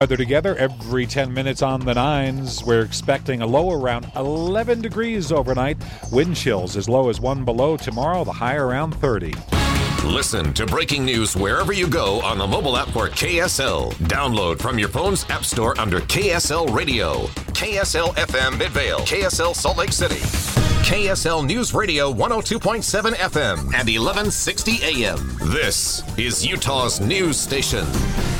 Weather together every 10 minutes on the nines. We're expecting a low around 11 degrees overnight. Wind chills as low as 1 below tomorrow, the high around 30. Listen to breaking news wherever you go on the mobile app for KSL. Download from your phone's app store under KSL Radio. KSL FM Midvale, KSL Salt Lake City. KSL News Radio 102.7 FM and 1160 AM. This is Utah's news station.